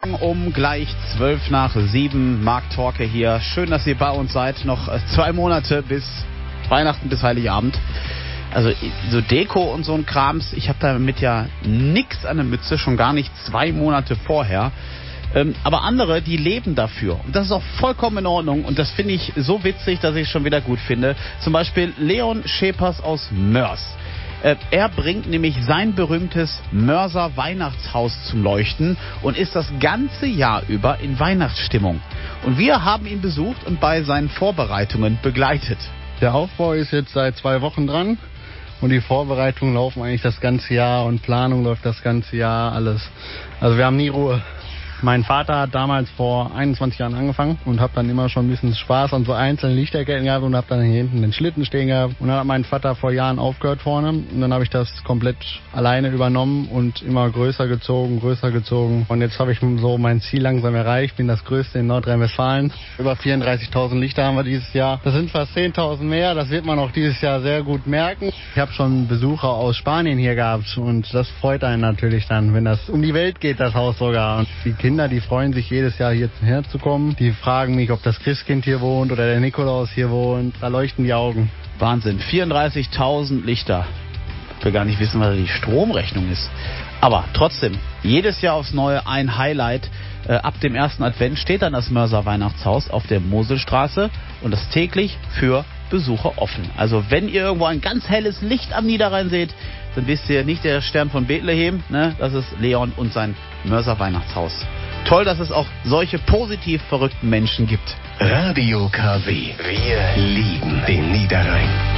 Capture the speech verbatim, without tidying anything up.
Um gleich zwölf nach sieben, Marc Torke hier. Schön, dass ihr bei uns seid. Noch zwei Monate bis Weihnachten, bis Heiligabend. Also so Deko und so ein Krams, ich habe damit ja nix an der Mütze, schon gar nicht zwei Monate vorher. Ähm, aber andere, die leben dafür. Und das ist auch vollkommen in Ordnung. Und das finde ich so witzig, dass ich es schon wieder gut finde. Zum Beispiel Leon Schepers aus Mörs. Äh, er bringt nämlich sein berühmtes Mörser Weihnachtshaus zum Leuchten und ist das ganze Jahr über in Weihnachtsstimmung. Und wir haben ihn besucht und bei seinen Vorbereitungen begleitet. Der Aufbau ist jetzt seit zwei Wochen dran. Und die Vorbereitungen laufen eigentlich das ganze Jahr und Planung läuft das ganze Jahr, alles. Also wir haben nie Ruhe. Mein Vater hat damals vor einundzwanzig Jahren angefangen und habe dann immer schon ein bisschen Spaß an so einzelnen Lichterketten gehabt und habe dann hier hinten den Schlitten stehen gehabt. Und dann hat mein Vater vor Jahren aufgehört vorne und dann habe ich das komplett alleine übernommen und immer größer gezogen, größer gezogen. Und jetzt habe ich so mein Ziel langsam erreicht, bin das größte in Nordrhein-Westfalen. Über vierunddreißigtausend Lichter haben wir dieses Jahr. Das sind fast zehntausend mehr, das wird man auch dieses Jahr sehr gut merken. Ich habe schon Besucher aus Spanien hier gehabt und das freut einen natürlich dann, wenn das um die Welt geht, das Haus sogar. Und die Kinder, die freuen sich jedes Jahr hierher zu kommen. Die fragen mich, ob das Christkind hier wohnt oder der Nikolaus hier wohnt. Da leuchten die Augen. Wahnsinn, vierunddreißigtausend Lichter. Ich will gar nicht wissen, was die Stromrechnung ist. Aber trotzdem, jedes Jahr aufs Neue ein Highlight. Äh, ab dem ersten Advent steht dann das Mörser Weihnachtshaus auf der Moselstraße und das täglich für Besucher offen. Also wenn ihr irgendwo ein ganz helles Licht am Niederrhein seht, dann wisst ihr nicht der Stern von Bethlehem, ne? Das ist Leon und sein Mörser Weihnachtshaus. Toll, dass es auch solche positiv verrückten Menschen gibt. Radio K W. Wir lieben den Niederrhein.